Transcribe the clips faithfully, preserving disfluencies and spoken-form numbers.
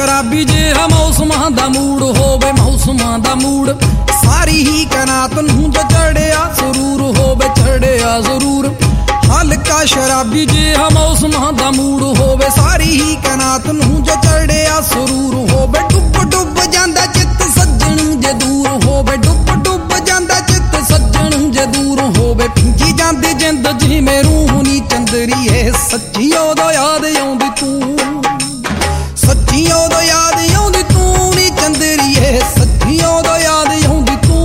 शराबी जिहा मौसमां दा मूड होवे, मौसमां दा मूड सारी ही कायनात नूं जो चढ़िया जरूर होवे, चढ़िया जरूर। हल्का शराबी जिहा मौसमां दा मूड होवे, सारी ही कायनात नूं जो चढ़िया जरूर होवे। डुब डुब जांदा चित सज्जण जे दूर होवे, डुब डुब जांदा चित सज्जण जे दूर होवे। पिंजी जांदी जिंद जिवें रूह नी चंदरी है, सच्ची ओदों याद आउंदी तूं, सच्ची ओदों याद आउंदी तूं नी चंदरी है, सच्ची ओदों याद आउंदी तूं।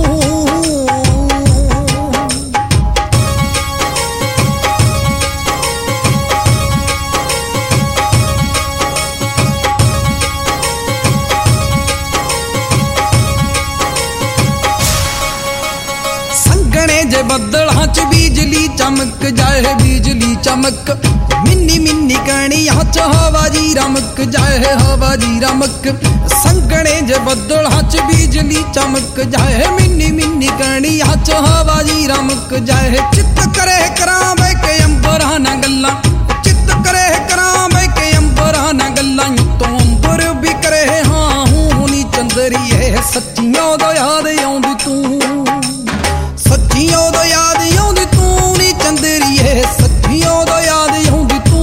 संगने जे बदलां च बिजली चमक जाए, बिजली चमक मिन्नी मिन्नी कणियां च हवा जी रमक जाए, हवा जी रमक। संगने जे बदलां च बिजली चमक जाए, मिन्नी मिन्नी कणियां च हवा जी रमक जाए। चित करे करां बह के अंबरां नां गल्लां, चित करे करां बह के अंबरां नां गल्लां। तो अंबर भी करे हां हूं नी चंदरी है, सच्ची ओदों याद आउंदी तूं, सच्ची ओदों याद आउंदी तूं नी चंदरी है, सच्ची ओदों याद आउंदी तूं।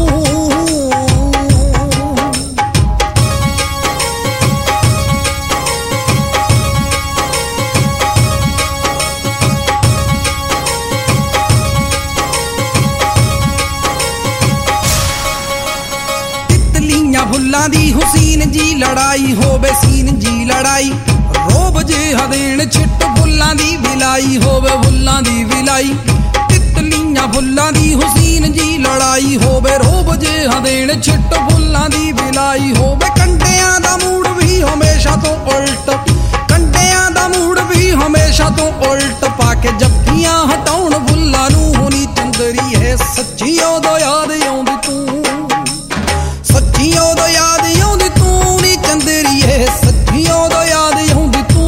तितलियां फुल्लां दी हुसीन जी लड़ाई होवे, सीन जी लड़ाई रोब जिहा देण छिट फुल्लां दी विलाई होवे, फुल्लां दी विलाई। तितलियां फुल्लां दी हुसीन जी लड़ाई होवे, रोब जिहा देण छिट फुल्लां दी विलाई होवे। कंडियां दा मूड भी हमेशा तो उल्ट, कंडियां दा मूड भी हमेशा तो उल्ट। पाके जफ्फियां हटाउण फुल्लां नूं नी चंदरी है, सच्ची ओदों याद आउंदी तूं, सच्ची ओदों याद आउंदी तूं नी चंदरी है, सच्ची ओदों याद आउंदी तूं।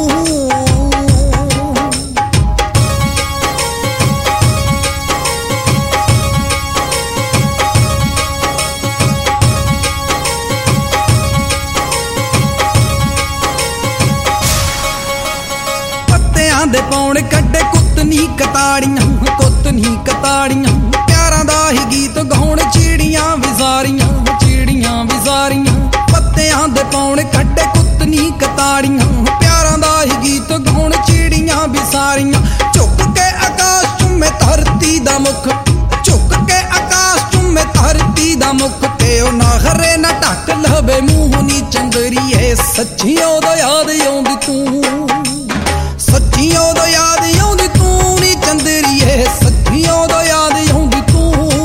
पत्तियां दे पौण कड्डे कुतनी कताड़ियां, कुतनी कताड़ियां। प्यारां दा ही गीत गाउण चिड़ियां विजारियां, चिड़ियां विजारियां। पत्तियां दे पौण कड्डे कुतनी कताड़ियां, प्यारां दा ही गीत गाउण चिड़ियां विसारियां। झुक के आकाश चुमे धरती दा मुख, झुक के आकाश चुमे धरती दा मुख। ते ओ नाखरे ना ढक लवे मूंह नी चंदरी है, सच्ची ओदों याद आउंदी तूं, सच्ची ओदों याद आउंदी तूं नी चंदरी है, सच्ची ओदों याद आउंदी तूं।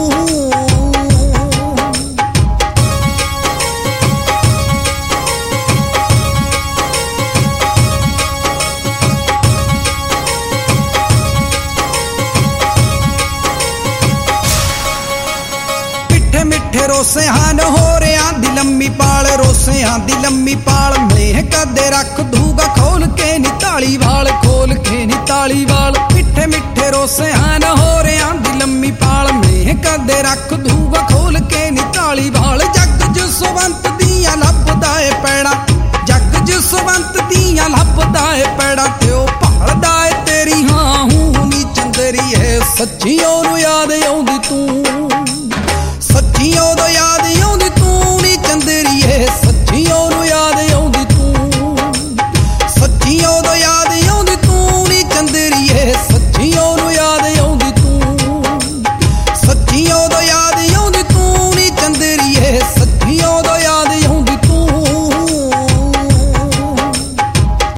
मिठे मिठे रोसे हान हो रिया दी लम्मी पाल, रोसे हां दी लम्मी पाल। मेह कदे रख दूगा खोल के नी ताली वाल, खोल के नी ताली वाल। मिठे मिठे रोसे हान हो रिया दी लम्मी पाल, मेह कदे रख दूगा खोल के नी ताली वाल। जग जसवंत दियां लभदा ए पैड़ा, जग जसवंत दियां लभदा ए पैड़ा। ते ओ भालदा ए तेरी हां हूं नी चंदरी है, सच्ची ओनू याद आउंदी तूं, सच्ची ओदों